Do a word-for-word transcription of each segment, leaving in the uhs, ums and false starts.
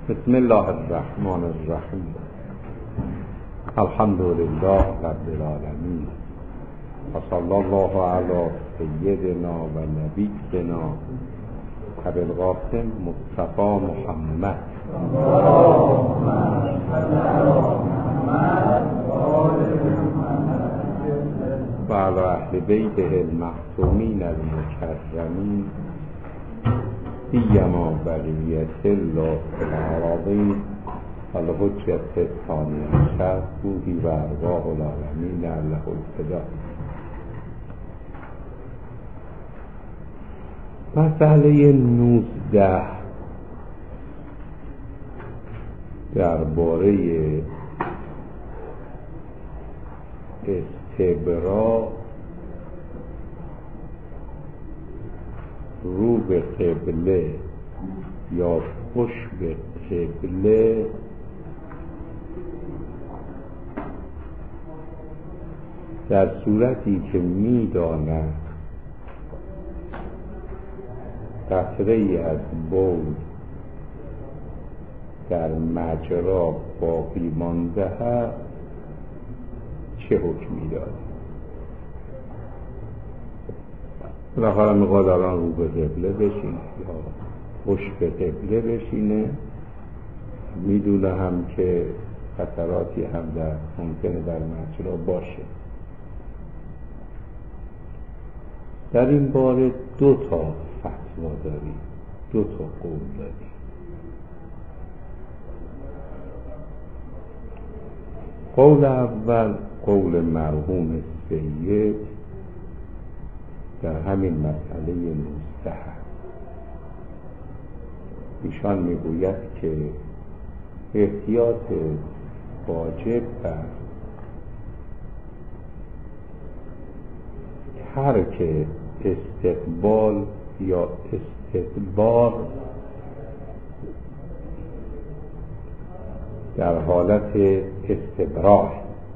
بسم الله الرحمن الرحیم. الحمد لله رب العالمین و صلی الله علی سیدنا و نبینا ابی القاسم مصطفی محمد و علی اهل بیته المعصومین المکرمین سیما بقیت الله العظیم الحجة الثانی عشر روحی و ارواح العالمین له الفدا. مسئله نوزده درباره استبرا رو به قبله یا پشت به قبله در صورتی که می داند قطره ای از بول در مجرا باقی مانده است چه حکمی دارد؟ بالاخره میخواد الان رو به قبله بشینه یا پشت به قبله بشینه، میدونه هم که خطراتی هم در ممکنه در مجرا باشه. در این باره دو تا فتوا داریم، دو تا قول داریم. قول اول قول مرحوم سید در همین مسئله نوزده. ایشان میگوید که احتیاط واجب بر ترک استقبال یا استدبار در حالت استبراح.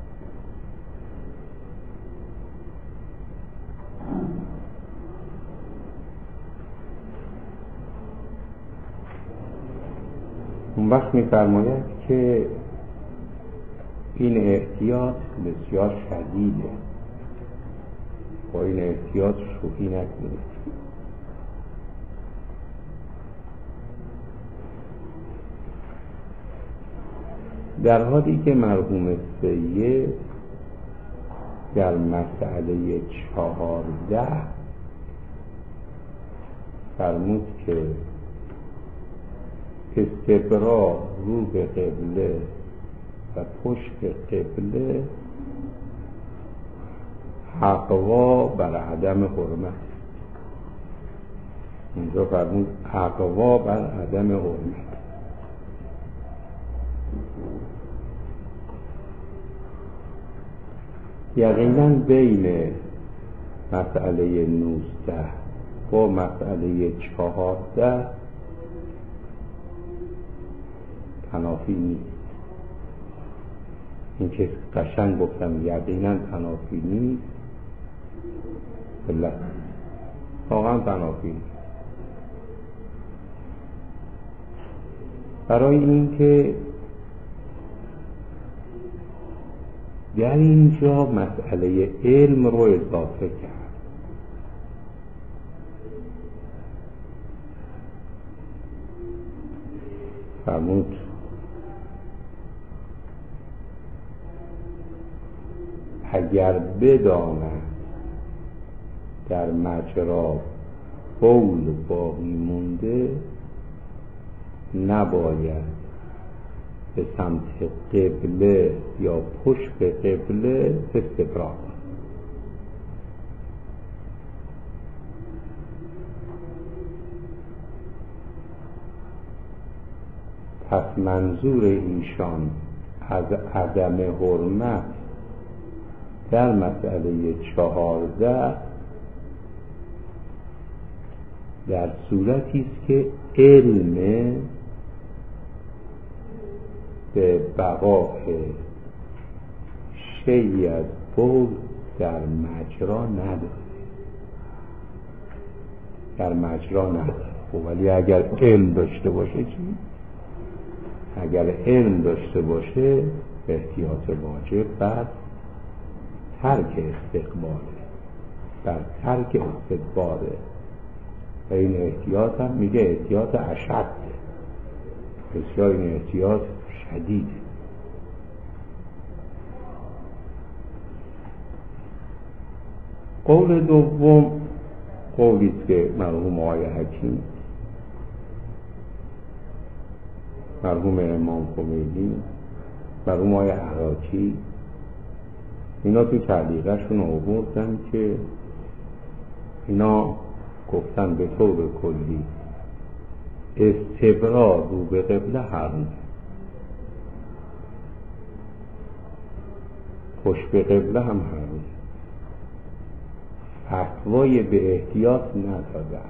اون وقت می‌فرماید که این احتیاط بسیار شدیده، با این احتیاط شوخی نکنید. در حالی که مرحوم سید در مسئله چهارده فرمود که استبرا رو به قبله و پشت به قبله حقوا بر عدم حرمت. اینجا فرمود حقوا بر عدم حرمت. یقینا بین مسئله نوزده با مسئله چهارده تنافی نیست. این که قشنگ گفتم یقینا تنافی نیست، بله واقعا تنافی نیست. برای اینکه در اینجا مسئله علم رو اضافه کرد. فرمود اگر بداند در مجرا بول باقی مونده نباید به سمت قبله یا پشت به قبله استبرا کند. پس منظور ایشان از عدم حرمت در مسئله چهارده در صورتی است که علم به بقاء شیئی از بول در مجرا نداره، در مجرا نداره. خب ولی اگر علم داشته باشه چی؟ اگر علم داشته باشه احتیاط واجب بر ترک استقباله، بر ترک استدباره و این احتیاط هم میگه احتیاط اشد، بسیار این احتیاط شدیده. قول دوم قولی است که مرحوم آقای حکیم، مرحوم امام خمینی، مرحوم آقای عراقی، اینا تو تعلیقشون آوردن که اینا گفتن به طور کلی استبرار رو به قبله حرام، خوش به قبله هم حرام، فتوای به احتیاط ندادن،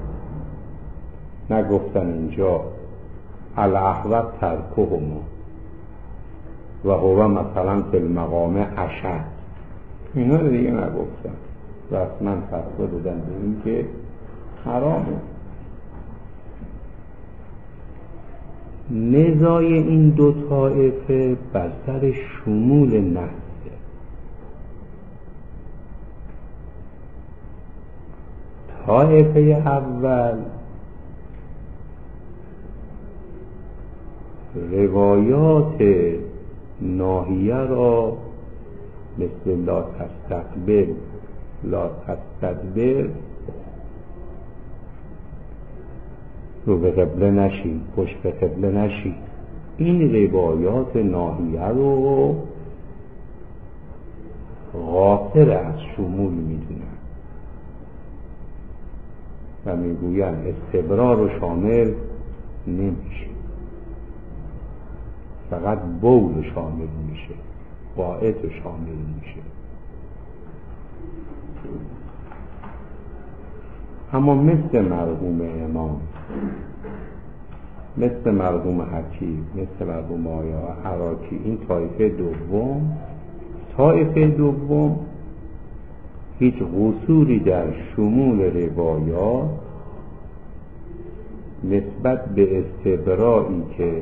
نگفتن اینجا الاحوط ترکهما و هو مثلا فی المقام اشد، اینا رو دیگه نگفتن، رسما فتوا دادن به این که حرامه. نزاع این دو طایفه بر سر شمول نصه. طایفه اول روایات ناهیه را مثل لا تستقبل لا تستدبر، رو به قبله نشین، پشت به قبله نشین، این روایات ناهیه رو غافل از شمول میدونن و میگوین استبرار رو شامل نمیشه، فقط بول شامل میشه، قائط شامل میشه. اما مثل مرحوم امام، مثل مرحوم حکیم، مثل مرحوم آیا عراقی، این طایفه دوم طایفه دوم هیچ قصوری در شمول روایات نسبت به استبرایی که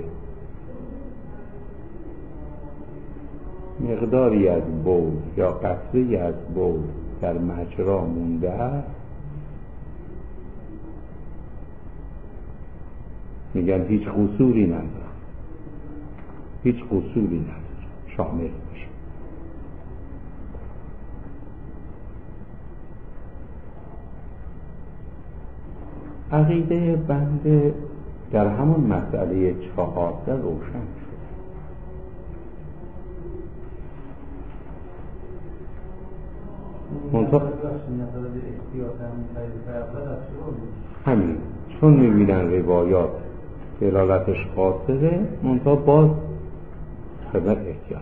مقداری از بول یا قطره‌ای از بول در مجرا مونده است، میگن هیچ قصوری نداره، هیچ قصوری نداره، شامل میشه. عقیده بنده در همون مسئله چهارده روشن شد. منطقه همین، چون میبینن روایات دلالتش قاصره، منطقه باز خدمت احتیاط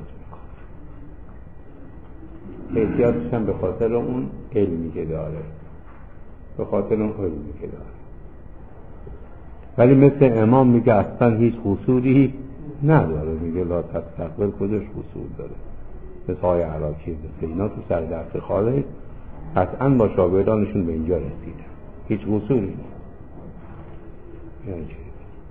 میکنه. احتیاطش هم به خاطر اون علمی که داره، به خاطر اون علمی که داره. ولی مثل امام میگه اصلا هیچ قصوری نداره، میگه لا تستقبل کدش قصور داره. مثل های عراقی، مثل اینا تو سر درس خارج قطعا با شاگردانشون به اینجا رسیدن، هیچ قصوری نیست. یعنی چی؟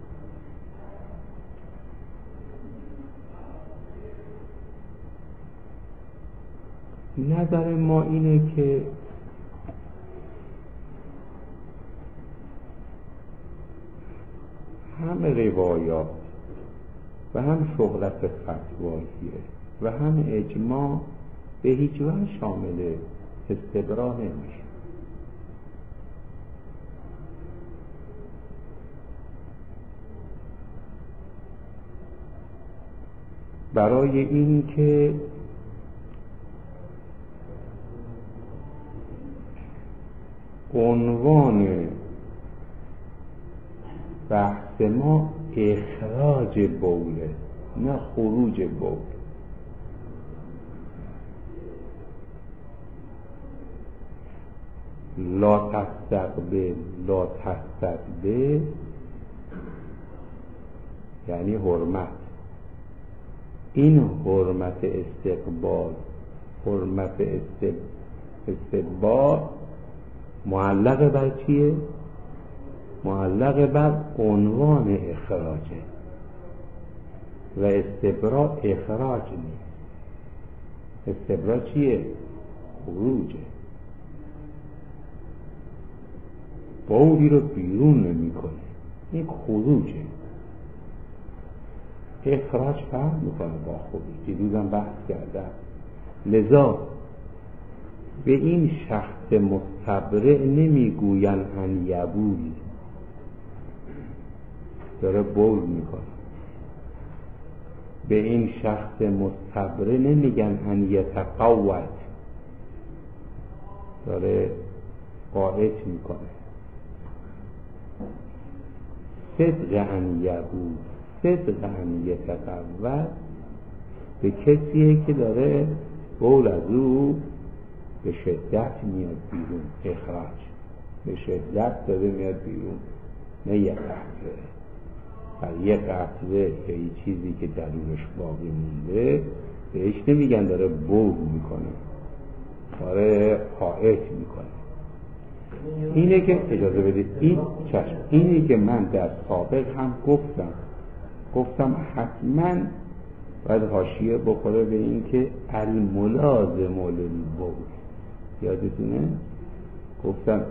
نظر ما اینه که هم روایات و هم شهرت فتواییه و هم اجماع به هیچ وجه شامل استبرا نمیشه. برای این که عنوان بحث ما اخراج بوله، نه خروج بول. لا تستقبل لا تستدبر یعنی حرمت. این حرمت استقبال، حرمت استدبار معلق بر چیه؟ معلق بر عنوان اخراجه. و استبرا اخراج نیست. استبرا چیه؟ خروجه. بولی رو بیرون نمی کنه، این خروجه. اخراج فرق میکنه با خروج، دیروزم بحث کردم. لذا به این شخص مستبرع نمیگوین ان یبول، داره بول میکنه. به این شخص مستبرع نمیگن ان یتقوت، داره قاعد میکنه. صدق ان یبول، صدق ان یتقوت به کسیه که داره بول از او به شدت میاد بیرون، اخراج به شدت داره میاد بیرون، نه یه قطره. و یه قطره یا یه چیزی که درونش باقی مونده بهش نمیگن داره بول میکنه، داره حائط میکنه. اینه که اجازه بدید، این چشم اینه که من در سابق هم گفتم گفتم حتما باید حاشیه بخوره به این که الملازم للبول. یادتونه گفتم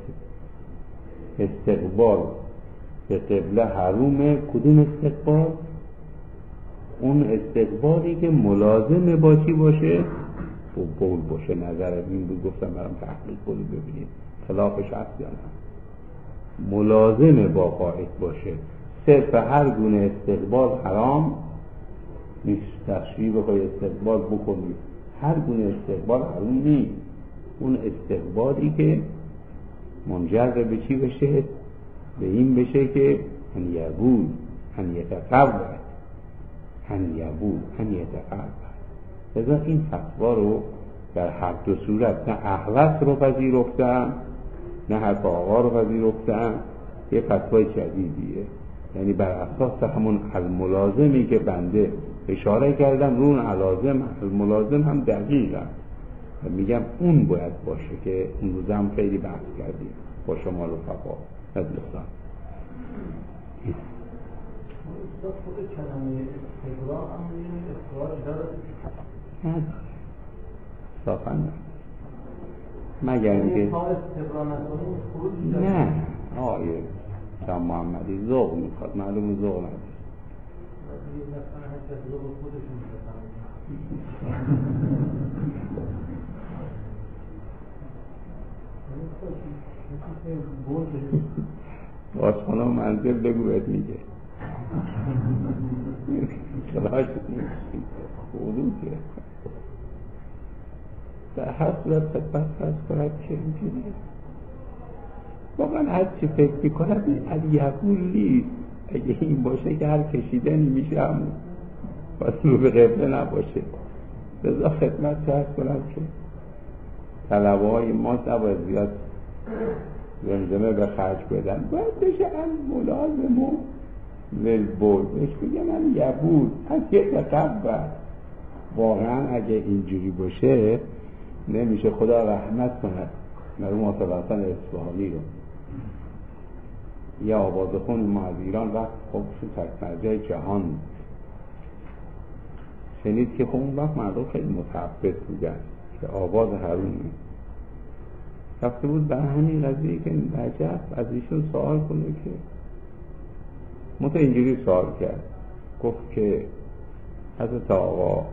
استقبال به قبله حرومه. کدوم استقبال؟ اون استقبالی که ملازم با چی باشه؟ با بول باشه. نظر این بود، گفتم برام تحقیق کنید ببینید خلافش هست یا نه. ملازم با قاعد باشه. صرف هر گونه استقبال حرام نیست. تشریح بخوای استقبال بکنید، هر گونه استقبال حرام نیست. اون استقبالی که منجر به چی بشه؟ به این بشه که ان یبول، ان یتقوت، ان یبول، ان یتقوت. لذا این فتوا رو در هر دو صورت، نه احوث رو پذیرفتم نه حرف آقا رو پذیرفتم، یه فتوای جدیدیه. یعنی بر اساس همون الملازمی که بنده اشاره کردم رو اون علازم، الملازم هم دقیقا میگم اون باید باشه که اون روز هم خیلی بحث کردیم با شما رفقا نزلستان. خود کلمه استقرا هم اخراج داره؟ نه صافا نه، مگر اینکه نه آیه شما محمدی ذوق میخواد، معلوم ذوق نداره. بازخانه منزل بگو بهت میگه خلاش خروجه. در هر صورت خدمت فرض کنم که اینجوری واقعا هر چی فکر میکنم این الیهبول نیست. اگه این باشه که هر کشیدنی میشه همون، باید رو به قبله نباشه. لذا خدمت فرض کنم که طلبه های ما نباید زیاد زمزمه به خرج بدن، باید بشه هم ملازم و للبول بهش بگم هم یبول از یه تقبل. واقعا اگه اینجوری باشه نمیشه. خدا رحمت کند مرحوم آصف حسن اصفهانی رو، یه آوازخون ما از ایران وقت خب شد تکمرجع جهان شنید که خب اون وقت مردم خیلی متحفظ بودن که آواز حرومه. رفته بود به همین قضیه که نجف از ایشون سوال کنه که متا اینجوری سوال کرد، گفت که حضرت آقا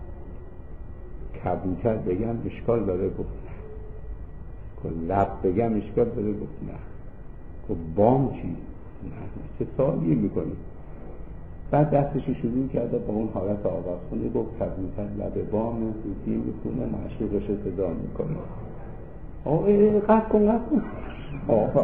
کبوتر بگم اشکال داره؟ گفت نه. لب بگم اشکال داره؟ گفت نه. گفت بام چی؟ نه. چه سوالی میکنی؟ بعد دستشو شروع کرده با اون حالت آوازخونی، گفت کبوتر لب بام سوتی میکنه معشوقش صدا میکنه. آقا قد کن قد کن آقا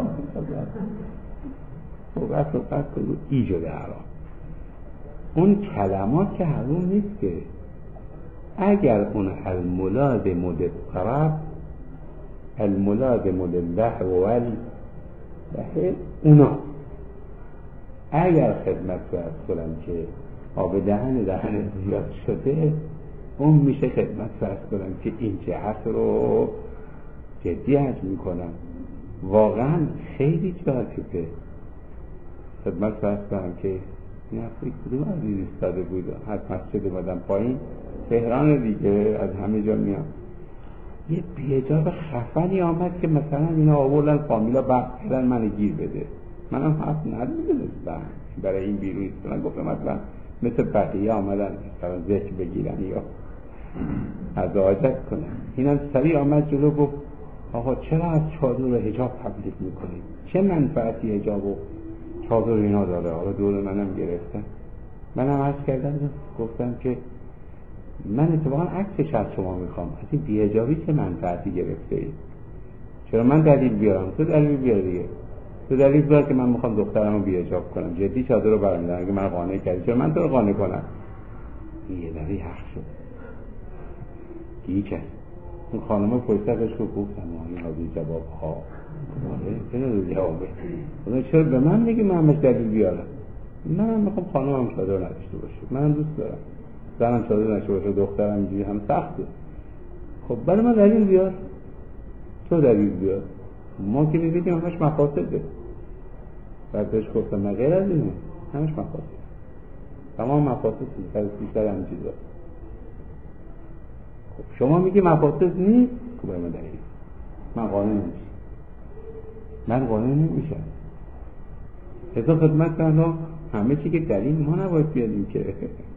قد کن قد کن ایجاد حرام. اون کلمات که حرام نیست که. اگر اون الملازم للطرب، الملازم للحو واللحو اونا، اگر خدمت فرض کنم که آب دهن دهن زیاد شده، اون میشه خدمت فرض کنم که این جهت رو جدی حج میکنم. واقعا خیلی جالبه خدمت فرض کنم که این هفته کدوم عزیز ایستاده بود از مسجد اومدم پایین، تهران دیگه، از همه جا میام، یه بی‌حجاب خفنی آمد که مثلا اینا آوردن فامیلا بحث کردن منو گیر بده. منم حرف ندیدستم برای این بیرون ایستادن، گفتم مثلا مثل بقیه آمدن مثلا ذکر بگیرن یا از حاجت کنن. اینم سریع آمد جلو گفت آقا چرا از چادر و حجاب تبلیغ میکنید؟ چه منفعتی حجاب و چادر اینا داره؟ حالا دور منم گرفتن. منم عرض کردم گفتم که من اتفاقا عکسش از شما میخوام، از این بی‌حجابی چه منفعتی گرفته اید؟ چرا من دلیل بیارم؟ تو دلیل بیار دیگه. تو دلیل بیار که من میخوام دخترمو بی‌حجاب کنم، جدی چادر رو برمیدارم اگه من قانع کردی، چرا من تو رو قانع کنم؟ این یه دلیل حق شد. گیی کرد. اون خانمه پشتش رو گفتم این حاضر جواب ها آره چرا رو جوابه؟ خدا چرا به من میگی من همش دلیل بیارم؟ منم میخوام خانمم چادر نداشته باشه، منم دوست دارم زنم چادر نداشته باشه، دخترم اینجوری هم سخته. خب برای من دلیل بیار، تو دلیل بیار. ما که میبینیم همش مفاسده. بعد بهش گفتم من غیر از اینه همش مفاسده، تمام مفاسد سر سر همین چیزا. خب شما میگی مفاسد نیست، خب برای من دلیل. من قانع نمیشم، من قانع نمیشم. حساب خدمت کنم همه چی که دلیل ما نباید بیادیم که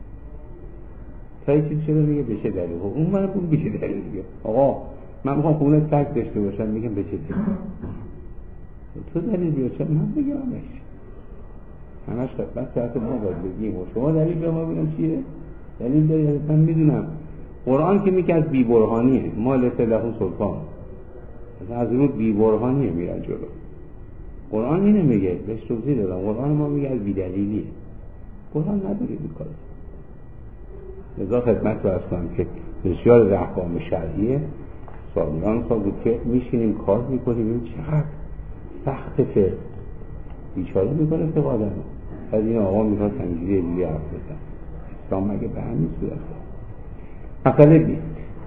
تا یه چیز شده میگه بشه دلیل. خب اون منم اون بشه دلیل میگه آقا من میخوام خونه تک داشته باشم، میگم بشه دلیل. تو دلیل بیاد چه من بگم همش همش خدمت ساعت ما باید بگیم و شما دلیل به ما بگم چیه؟ دلیل داری؟ من میدونم قرآن که میگه از بی برهانیه، مال سلحو سلطان از اون بی برهانیه میرن جلو. قرآن اینه میگه، بهش توضیح دادم. قرآن ما میگه از بی دلیلیه، قرآن نداره بیکاره. لذا خدمت رو هستم که بسیار احکام شرعیه سالیان سال بود که میشینیم کار میکنیم این چقدر سخت فقه بیچاره میکنه فقه آدم. از این آقا میخواد تنجیری دیگه حرف بزن. اسلام مگه به همین صورت هست. مسئله بیست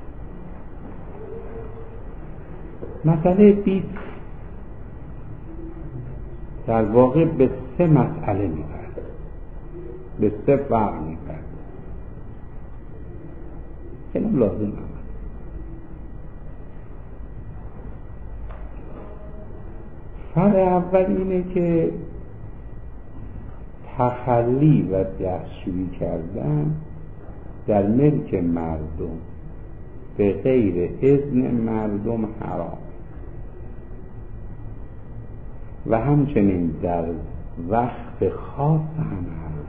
مسئله بیست در واقع به سه مسئله میپرد، به سه فرق میپرد. خیلی لازم هم فرق اول اینه که تخلی و دستشویی کردن در ملک مردم به غیر اذن مردم حرام و همچنین در وقت خاص هم حرام.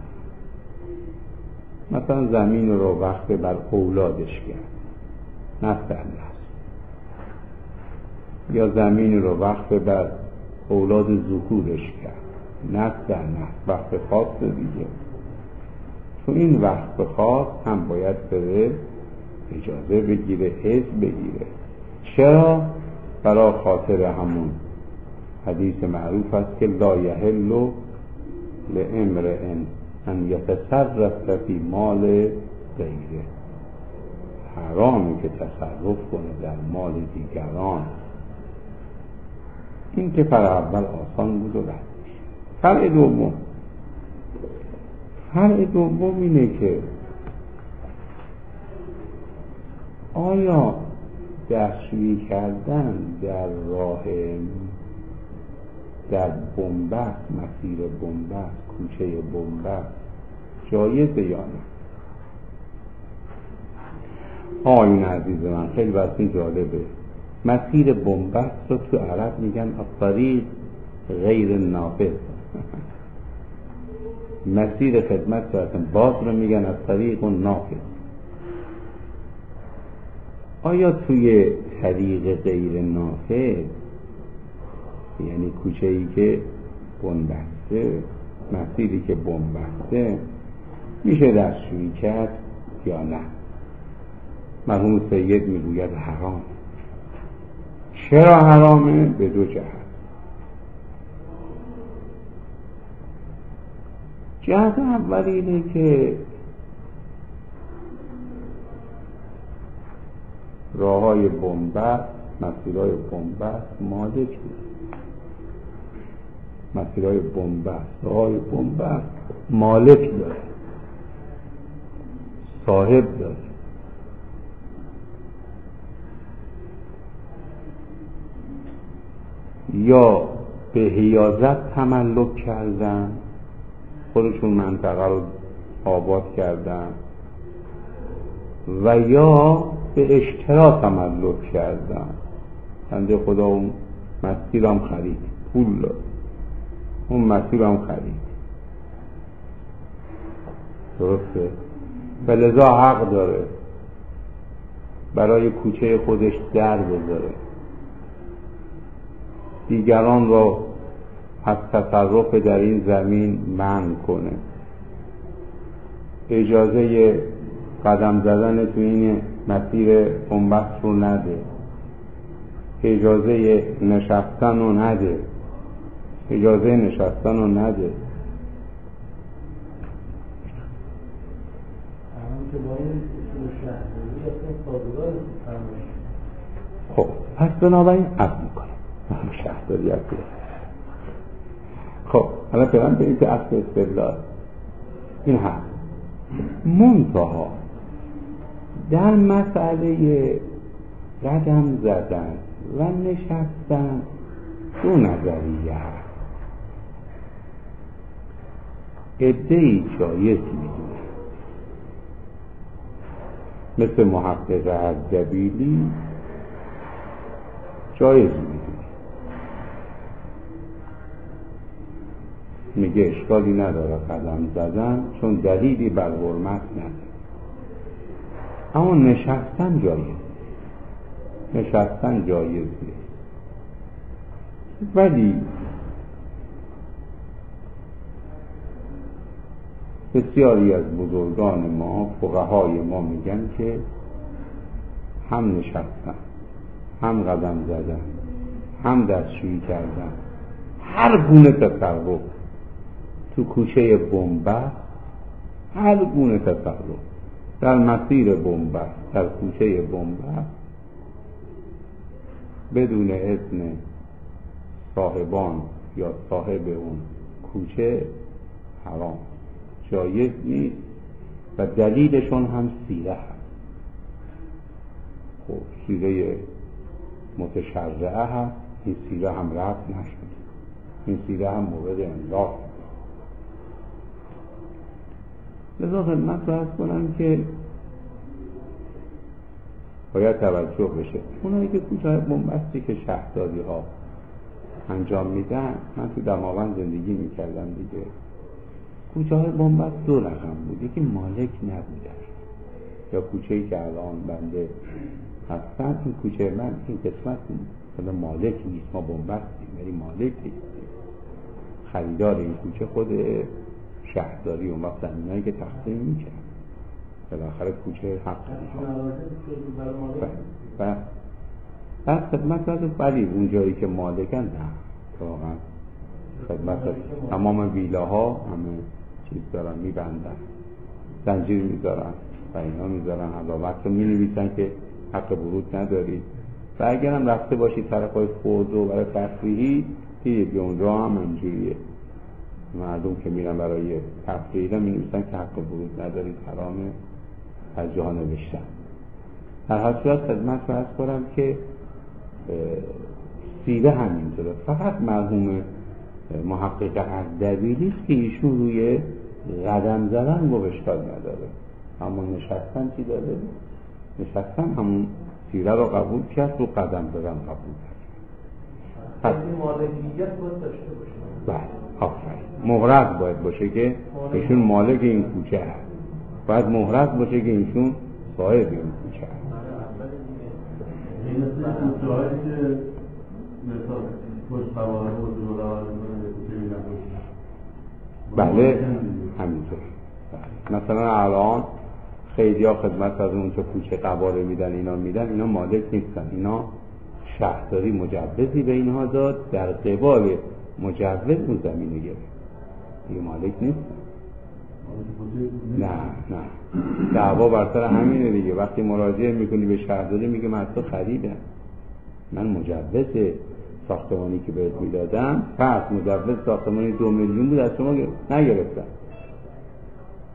مثلا زمین رو وقت بر اولادش کرد، نه سرنست، یا زمین رو وقت بر اولاد ذکورش کرد، نه سرنست، وقت خاص دیگه. تو این وقت خاص هم باید بره اجازه بگیره، اذن بگیره. چرا؟ برای خاطر همون حدیث معروف است که لا یحل لامرئ ان یتصرف فی مال غیره. حرامی که تصرف کنه در مال دیگران. این که فرق اول آسان بود و رد میشه. فرق دوم فرق دوم اینه که آیا دستشویی کردن در راه در بنبست، مسیر بنبست، کوچه بنبست جایزه یا نه؟ آیون عزیز من خیلی واسه جالبه. مسیر بنبست رو تو عرب میگن الطریق غیر نافذ. مسیر خدمت ساعتن باز رو میگن الطریق نافذ. آیا توی طریق غیر نافذ یعنی کوچه‌ای که بنبسته، مسیری که بنبسته، میشه دستشویی کرد یا نه؟ مرحوم سید میگوید حرام. چرا حرامه؟ به دو جهت. جهت اول اینه که راه‌های بنبست، مسیرهای بنبست مالک نیست. مسیرهای بنبست، راه‌های بنبست مالک داره، صاحب داره. یا به حیازت تملک کردن، خودشون منطقه رو آباد کردن، و یا به اشترا تملک کردن. بنده خدا اون مسیرم خرید، پول داد، اون مسیرم خرید، درسته؟ و لذا حق داره برای کوچه خودش در بذاره، دیگران را از تصرف در این زمین منع کنه، اجازه قدم زدن تو این مسیر بنبست رو نده، اجازه نشستن رو نده، اجازه نشستن رو نده. خب پس بنابراین عقل میکنه شهرداری عقل. خب حالا برم به این که عقل استدلال این هست. منتها در مسئله قدم زدن و نشستن دو نظریه هست. عده‌ای جایز میدونه، مثل محقق اردبیلی جایز میدونه، میگه اشکالی نداره قدم زدن چون دلیلی بر حرمت نداره. اما نشستن جایز، نشستن جایز نیست. ولی بسیاری از بزرگان ما، فقهای ما میگن که هم نشستن، هم قدم زدن، هم دستشویی کردن، هر گونه تصرف تو کوچه بنبست، هر گونه تصرف در مسیر بنبست، در کوچه بنبست بدون اذن صاحبان یا صاحب اون کوچه حرام، جایز نیست. و دلیلشون هم سیره هست. خب سیره متشرعه هست، این سیره هم رفت نشد، این سیره هم مورد املاق. لذا خدمت رو عرض کنم که باید توجه بشه. اونایی که کوچه بنبستی که شهرداری ها انجام میدن، من تو دماوند زندگی میکردم دیگه، کوچه های بنبست دو رقم بود، یکی مالک نبودن یا کوچه‌ای که الان بنده هستن، این کوچه من این قسمت مثلا مالک نیست، ما بنبستیم ولی مالک نیستیم، خریدار این کوچه خود شهرداری اون وقت زمینایی که تقسیم میکرد، بالاخره کوچه حق و بعد خدمت هست. ولی اون جایی که مالکن نه، واقعا خدمت هست تمام ویلاها همه چیز دارن، میبندن، زنجیر میذارن و اینا میذارن، علامت رو مینویسن که حق ورود ندارید. و اگر هم رفته باشید طرف های خورد و برای تفریحی دیدید اونجا هم اینجوریه، مردم که میرن برای تفریح مینویسن که حق ورود ندارید، حرامه، از جاها نوشتن. در هر صورت خدمت رو عرض کنم که سیره همینطوره. فقط مرحوم محقق اردبیلی است که ایشون روی قدم زدن گفت اشکال نداره، اما نشستن چی داره؟ نشستن همون سیره رو قبول کرد، رو قدم زدن قبول کرد. پس این مالکیت باید داشته باشه. بله، آفرین. مهرز باید باشه که ایشون مالک این کوچه هست، باید مهرز باشه که ایشون صاحب این کوچه هست. این مثل کوچه هایی که مثلا پشت قواره و جلو قواره کوچه میدن بله همینطور. مثلا الان خیلی ها خدمت از اون که کوچه قواره میدن اینا میدن، اینا مالک نیستن، اینا شهرداری مجوزی به اینها داد، در قبال مجوز اون زمینه گرفت، دیگه مالک نیستن. نه نه دعوا بر سر همینه دیگه. وقتی مراجعه میکنی به شهرداری میگه من از تو خریدم، من مجوز ساختمانی که بهت میدادم، پس مجوز ساختمانی دو میلیون بود از شما نگرفتم،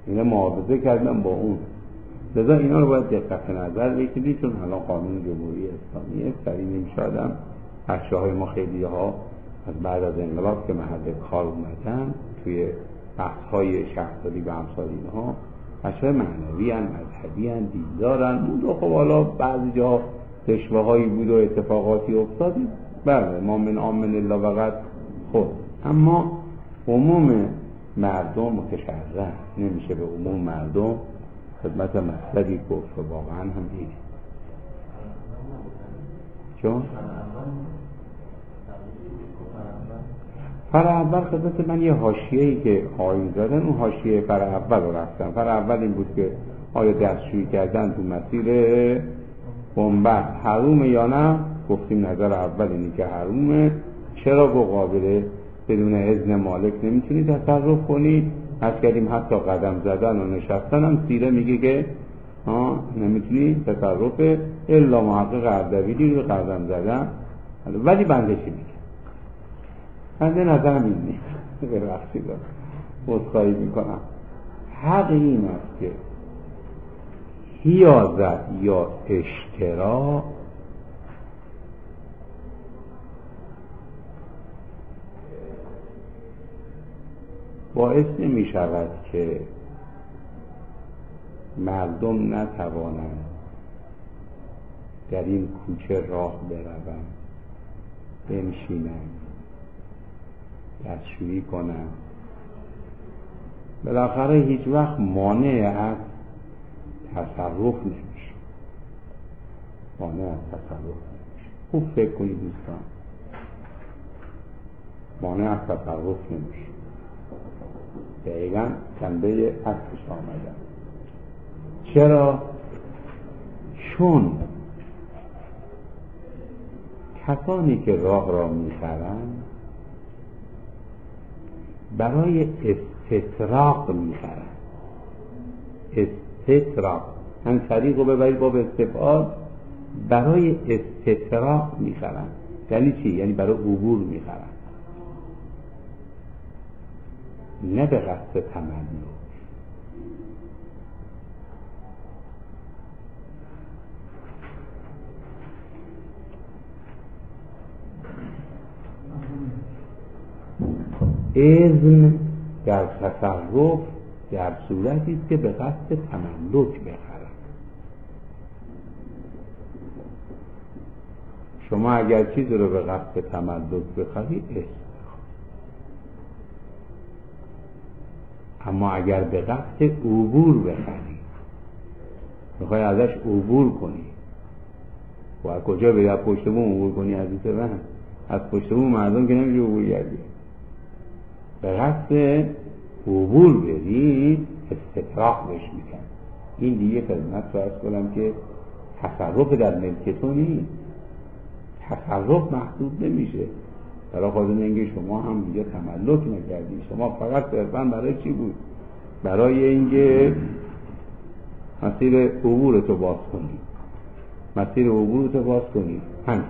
اینا معاوضه کردن با اون. لذا اینا رو باید دقت نظر بگیرید، چون الان قانون جمهوری اسلامی سریع نمیشه آدم. بچه‌های ما خیلی ها از بعد از انقلاب که محل کار اومدن توی بحث‌های شهرداری و امثال اینها، بچه‌های معنوی ان، مذهبی ان، دیندارن. بود و خب حالا بعضی جا رشوه‌هایی بود و اتفاقاتی افتاد، بله ما من آمن الله وقت خود، اما عموم مردم متشرع نمیشه به عموم مردم خدمت مطلبی گفت و واقعا هم دیدی. چون؟ فرع اول خدمت من یه حاشیه‌ای که آیین زدن، اون حاشیه فرع اول رو رفتن. فرع اول این بود که آیا دستشویی کردن تو مسیر بنبست حرومه یا نه؟ گفتیم نظر اول اینی که حرومه. چرا با قابله بدون اذن مالک نمیتونی تصرف کنی؟ از کردیم حتی قدم زدن و نشستن هم سیره میگه که ها نمیتونی تصرف الا محقق اردبیلی رو قدم زدن. ولی بنده چی میگه؟ بنده نظرم این نیست، به رخصی دارم بزخواهی میکنم. حق این است که حیازت یا اشتراک باعث نمی شود که مردم نتوانند در این کوچه راه بروند، بنشینند، دستشویی کنند. بالاخره هیچ وقت مانع از تصرف نمیشه، مانع از تصرف نمیشه. خوب فکر کنید دوستان، مانع از تصرف نمیشه. دقیقا جنبه عکسش آمدن. چرا؟ چون کسانی که راه را میخرند برای استطراق میخرند. استطراق هم طریق رو ببرید با استفاد، برای استطراق میخرند. یعنی چی؟ یعنی برای عبور میخرند، نه به قصد تملک. اذن در تصرف در صورتی است که به قصد تملک بخرند. شما اگر چیزی رو به قصد تملک بخری اذن، اما اگر به قصد عبور بخری، میخوای ازش عبور کنی و از کجا بری؟ از پشت بوم عبور کنی عزیز من؟ از پشت بوم مردم که نمیشه عبور کردی. به قصد عبور بری استطراق بهش میکن. این دیگه خدمت رو عرض کنم که تصرف در ملک تو نیست، تصرف محسوب نمیشه. برای خودم اینکه شما هم دیگه تملک نکردی، شما فقط صرفاً برای چی بود؟ برای اینکه مسیر عبور تو باز کنی، مسیر عبور تو باز کنی. همین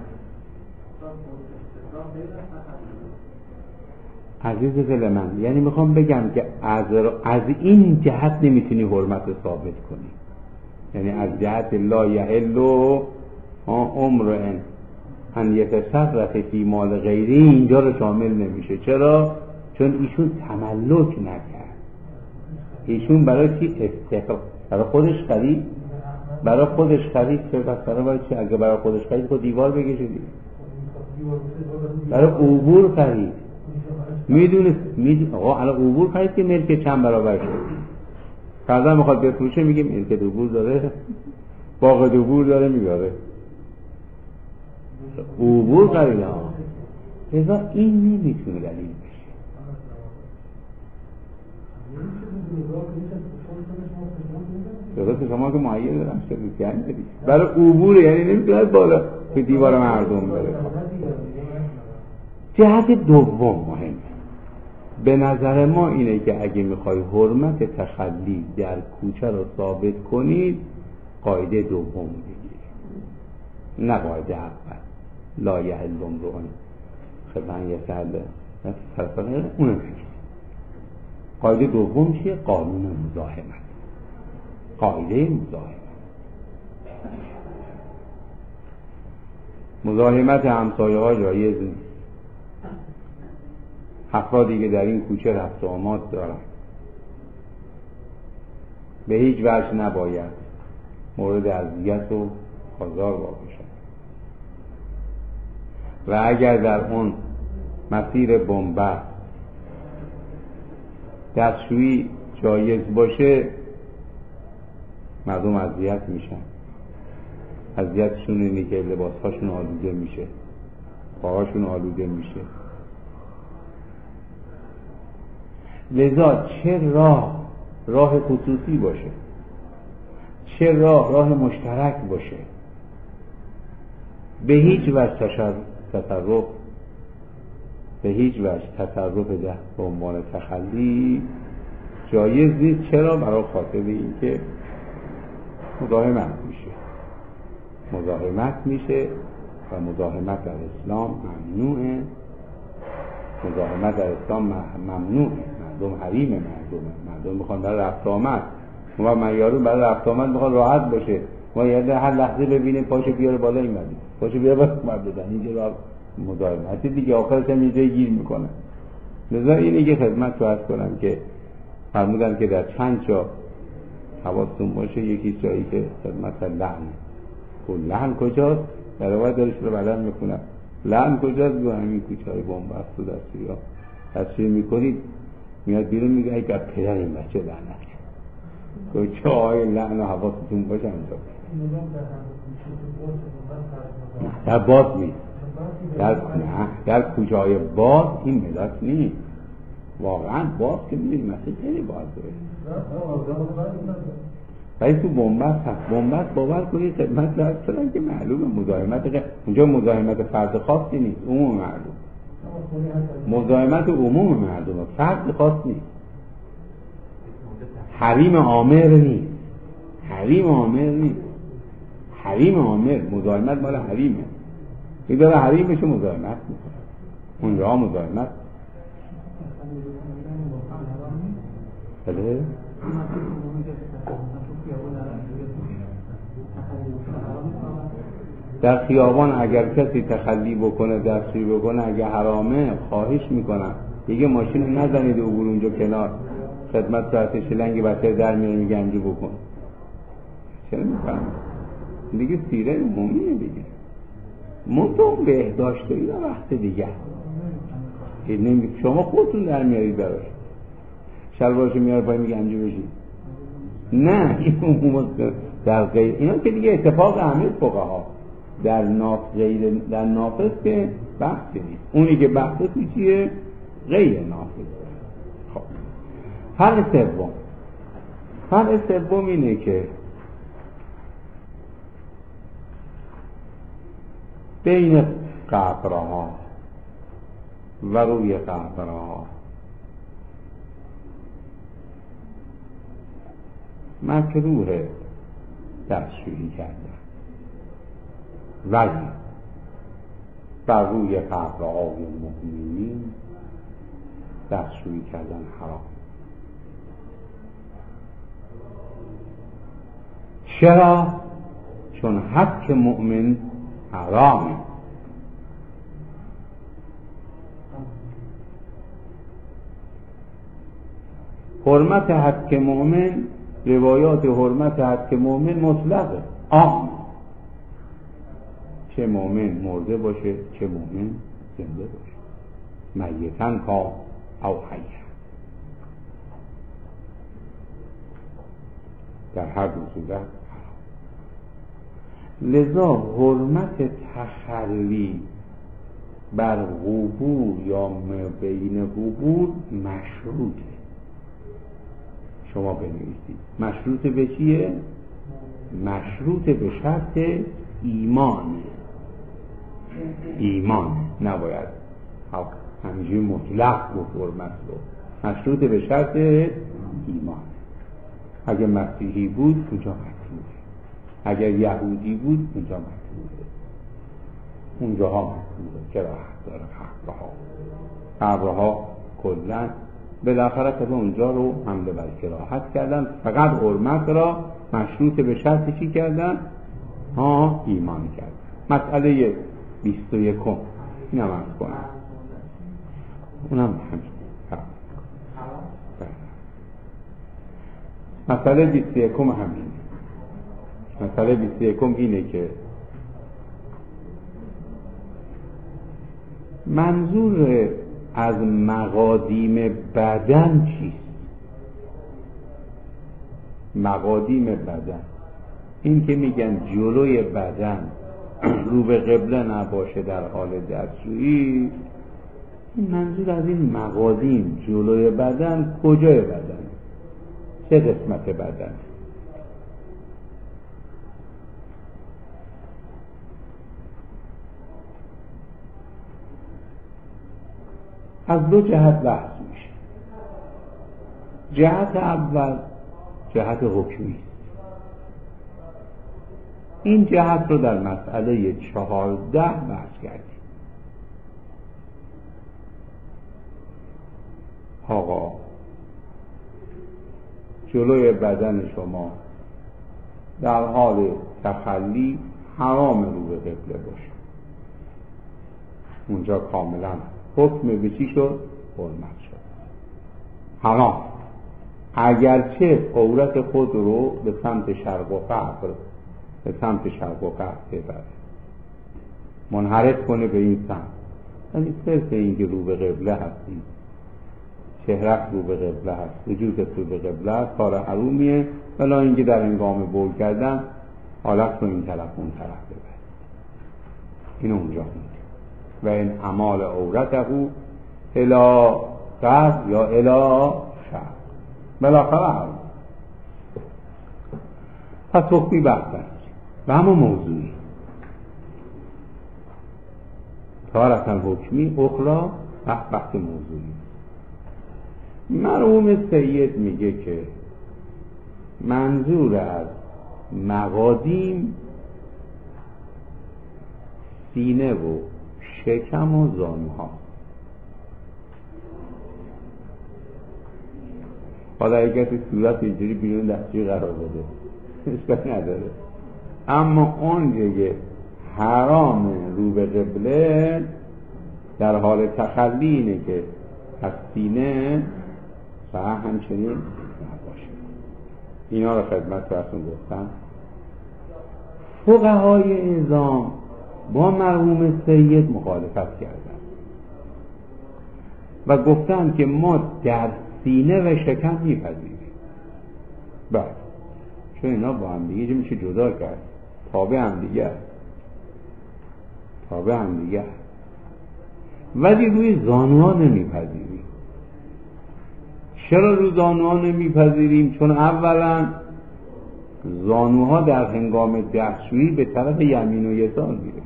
عزیز دل من، یعنی میخوام بگم که از, از این جهت نمیتونی حرمت ثابت کنی، یعنی از جهت لا یحل امرئ ان یتصرف فی مال غیری اینجا رو شامل نمیشه. چرا؟ چون ایشون تملک نکرد. ایشون برای چی استقرار؟ برای خودش خرید، برای خودش خرید. چه بس برای چی؟ اگه برای خودش خرید خود دیوار بکشه دیگه. برای عبور خرید. میدونه میدونه آقا الان عبور خرید که ملک چند برابر شد. فردا میخواد بفروشه میگه ملک عبور داره، باغ عبور داره، میاره عبور خریده ها. لذا این نمیتونه دلیل بشه. درسته شما که معید دارم شدید یعنی بدید برای عبور، یعنی نمیتونه بالا که دیوار مردم بره. جهت دوم مهم به نظر ما اینه که اگه میخوای حرمت تخلی در کوچه رو ثابت کنید، قاعده دوم بگیرید، نه قاعده اول. لا یحل امرؤ خدمت یسعد فرفقه اونم بگیرید. قاعده دوم چیه؟ قانون مزاحمت، قاعده مزاحمت. مزاحمت همسایه ها جایز نیست. افرادی که در این کوچه رفت و آمد دارن به هیچ وجه نباید مورد اذیت و آزار واقع شد و اگر در اون مسیر بنبست دستشویی جایز باشه مردم اذیت میشن. اذیتشون اینه که لباسهاشون آلوده میشه، پاهاشون آلوده میشه. لذا چه راه راه خصوصی باشه، چه راه راه مشترک باشه، به هیچ وجه تصرف به هیچ وجه تصرف ده به عنوان تخلی جایز نیست. چرا؟ برای خاطر اینکه مزاحمت میشه مزاحمت میشه و مزاحمت در اسلام ممنوعه. مزاحمت در اسلام ممنوعه. مردم حریم مردمه. مردم میخوان برای رفت آمد، ما معیارون برای رفت آمد میخوان راحت باشه. ما یعنی هر لحظه ببینیم پاشو بیاره بالا این مردم پاشو بیاره بالا مرد بزن. اینجا راه مزاحمت دیگه آخرش هم اینجا گیر میکنه. لذا اینه که خدمت رو عرض کنم که فرمودن که در چند جا حواستون باشه. یکی جایی که خدمت لعنه. خب لعن کجاست؟ در واقع دارش رو بلند میکنم. لعن کجاست؟ با همین کوچه های بنبست و دستوری ها دستوری میکنید میاد بیرون میگه ای که پدر این بچه لعنت کوچه های لعن و حواستون باشه انجا در باز نیست. در نه در کوچه های باز این ملت نیست. واقعا باز که میدونی مثل خیلی باز داره ولی تو بنبست هست. بنبست باور کنید خدمت دارد شدن که معلومه مزاحمت غ... اونجا مزاحمت فرد خاصی نیست، عموم مردم. مزاحمت عموم مردم، فرد خاص نیست. حریم عامر نیست. حریم عامر نیست. حریم عامر مزاحمت مال حریمه. این داره حریمشو مزاحمت میکنه. اونجا مزاحمت بله در خیابان اگر کسی تخلی بکنه دستشویی بکنه اگه حرامه خواهش میکنم دیگه ماشین نزنید عبور اونجا کنار. خدمت ساعت شلنگ بچه در میره میگه انجو بکن. چرا میکنم دیگه سیره عمومیه دیگه. منطقه بهداشت دارید وقت دیگه شما خودتون در میارید براش شلوارشو میاره پای میگه انجو بشید. نه این عموم در غیر اینا که دیگه اتفاق همه فقها در ناف غیر در نافذ که بحثی نیست. اونی که بحثه تو چیه؟ غیر نافذ. خب فرق سوم فرق سوم اینه که بین قبرها و روی قبرها مکروه دستشویی کردن ولی بر روی قبرهای مؤمنین دستشویی کردن حرام. چرا؟ چون حق مؤمن حرامه. حرمت حق مؤمن، روایات حرمت حق مؤمن مطلقه، عام، چه مؤمن مرده باشه چه مؤمن زنده باشه، میتن کا او حیا، در هر دو صورت. لذا حرمت تخلی بر قبور یا بین قبور مشروطه. شما بنویسید مشروط به چیه؟ مشروط به شرط ایمان. ایمان نباید همینجوری مطلق گفت حرمت رو، مشروط به شرط ایمان. اگر مسیحی بود اونجا مطلوبه، اگر یهودی بود اونجا مطلوبه، اونجاها مطلوبه. چرا حق داره؟ قبرها قبرها کلن بالاخره به اونجا رو حمله بر کراهت کردن، فقط حرمت را مشروط به شرط چی کردن؟ ها ایمان کردن. مسئله بیست و یکم این هم ارز کنم، اونم همین. مسئله بیست و یکم همین. مسئله بیست و یکم اینه که منظور از مقادیم بدن چیست؟ مقادیم بدن این که میگن جلوی بدن رو به قبله نباشه در حال دستشویی، منظور از این مقادیم جلوی بدن کجای بدن؟ چه قسمت بدن؟ از دو جهت بحث میشه. جهت اول جهت حکمی، این جهت رو در مسئله چهارده بحث کردیم. آقا جلوی بدن شما در حال تخلی حرام رو به قبله باشه، اونجا کاملا حکم به چی شد؟ حرمت شد، حرام. اگرچه عورت خود رو به سمت شرق و غرب به سمت شرق و غرب ببره، منحرف کنه به این سمت، یعنی صرف این که رو به قبله هستی، چهرت رو به قبله هست، وجودت رو به قبله هست، کار حرومیه، ولی اینکه در هنگام بول کردن حالت رو این طرف اون طرف ببره، این اونجا میده. و این اعمال عورته الی غرب یا الی شرق، بالاخره حرام. پس حکمی بحثن و همون موضوعی تارتن حکمی اخرى بحث بحث موضوعی. مرحوم سید میگه که منظور از مقادیم سینه و شکم و زانوها. حالا اگر تو صورت اینجوری بیرون دستجوی قرار بده اشکالی نداره، اما اون دیگه حرام رو به قبله در حال تخلی اینه که از سینه و همچنین نباشه. اینا رو خدمت براتون گفتم. فقهای نظام با مرحوم سید مخالفت کردن و گفتن که ما در سینه و شکم میپذیریم. بله، چون اینا با هم دیگه میشه جدا کرد، تابع هم دیگه تابع هم دیگه ولی روی زانوها نمیپذیریم. چرا روی زانوها نمیپذیریم؟ چون اولا زانوها در هنگام دستشویی به طرف یمین و یسار میره،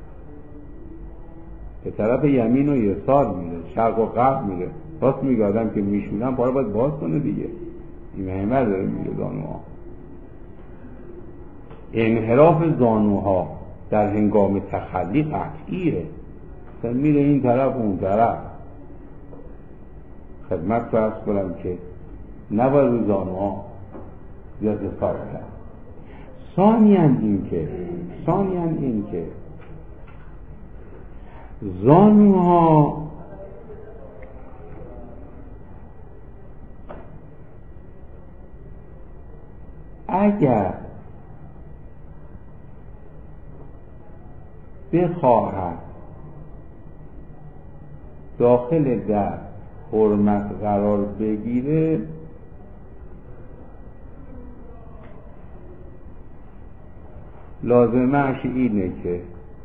به طرف یمین و یسار میره، شرق و غرب میره. راست میگه آدم که میشونن پاره باید باز کنه دیگه، این مهمه داره میگه زانوها. انحراف زانوها در هنگام تخلی قطعیه، مثلا میره این طرف اون طرف. خدمت فرض کنم که نباید روی زانوها زیاد حساب کرد. ثانیاً این که ثانیاً این که زانوها اگر بخواهد داخل در حرمت قرار بگیره، لازمش اینه که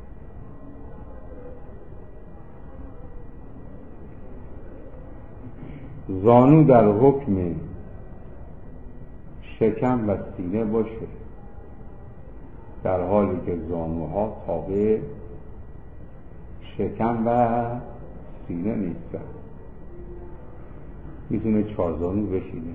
زانو در حکم شکم و سینه باشه، در حالی که زانوها تابع شکم و سینه نیستن. میتونه چهار زانو بشینه،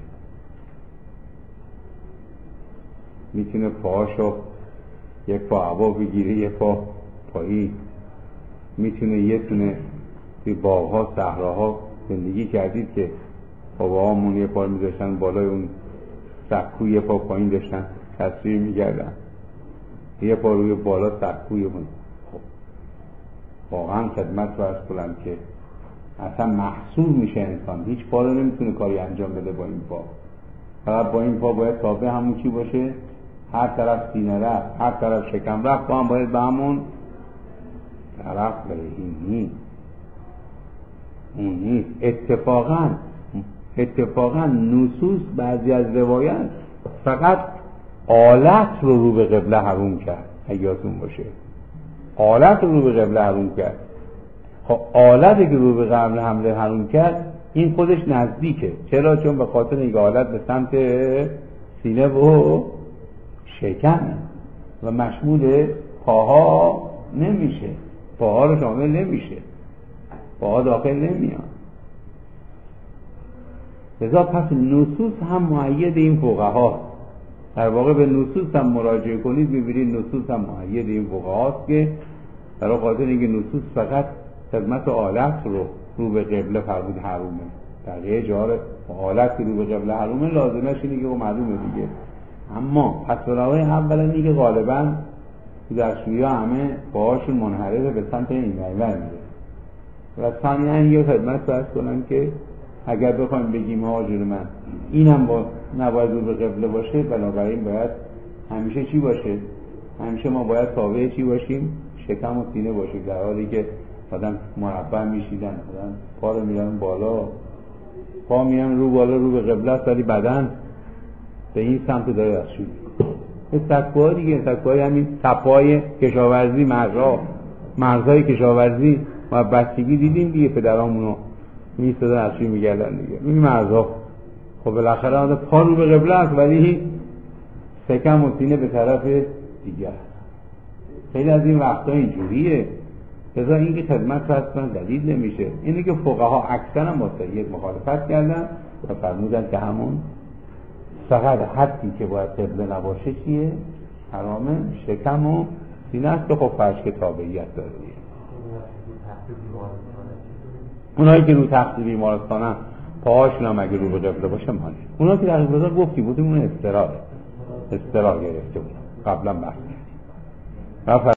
میتونه پاهاشو یک پا هوا بگیره یک پا پایین، میتونه یه تونه توی باغها صحراها زندگی کردید که باباهامون یه پا می‌ذاشتن بالای اون سکو، یه پا پایین داشتن تصویر می‌کردن، یه پا روی بالا سکوی اون. خب واقعا خدمت رو عرض کنم که اصلا محصول میشه انسان، هیچ پا رو نمیتونه کاری انجام بده با این پا. فقط با این پا باید تابع همون چی باشه، هر طرف سینه رفت، هر طرف شکم رفت، با هم باید به همون طرف بره. این نیست، اون نیست. اتفاقا اتفاقا نصوص بعضی از روایت فقط آلت رو رو به قبله حروم کرد، اگرتون باشه آلت رو رو به قبله حروم کرد. خب آلتی که رو به قبله حمله حروم کرد این خودش نزدیکه. چرا؟ چون به خاطر اینکه آلت به سمت سینه و شکمه و مشمول پاها نمیشه، پاها رو شامل نمیشه، پاها داخل نمیان. لذا پس نصوص هم مؤید این فقها، در واقع به نصوص هم مراجعه کنید می‌بینید نصوص هم مؤید این فقهاست که برای خاطر اینکه نصوص فقط خدمت آلت رو رو به قبله فرمود حرومه، بقیه جا آلت رو به قبله حرومه لازمش اینه که معلومه دیگه. اما پس برای اولا اینه که غالبا دستشویی‌ها همه پاهاشون منحرف به سمت این ور میره و ثانیاً یه خدمت فرض کنم که اگر بخوایم بگیم حاجر من اینم با نباید رو به قبله باشه، بنابراین باید همیشه چی باشه؟ همیشه ما باید تابع چی باشیم؟ شکم و سینه باشیم، در حالی که آدم مربع میشیدن، آدم پا رو میرن بالا، پا میرن رو بالا رو به قبله است، ولی بدن به این سمت داره دستشویی. این سکوها دیگه، سکوهای همین تپای کشاورزی، مرزها مرزهای کشاورزی و بستگی دیدیم دیگه، پدرامونو میستدن دستشویی میگردن دیگه، این مرزها. خب بالاخره آدم پا رو به قبله است ولی شکم و سینه به طرف دیگر. خیلی از این وقتا اینجوریه. لذا این که خدمت فرستن دلیل نمیشه. اینه که فقها اکثرا با سید مخالفت کردن و فرمودن که همون فقط حدی که باید قبله نباشه چیه؟ حرامه شکم و سینه است که خب فرش که تابعیت داره. اونایی که رو تخت بیمارستانن پاهاشون هم اگه رو به قبله باشه مالی. اونایی که در قبله گفتی بودیم اون استراحه استراح گرفته بود قبلا بحث کردیم.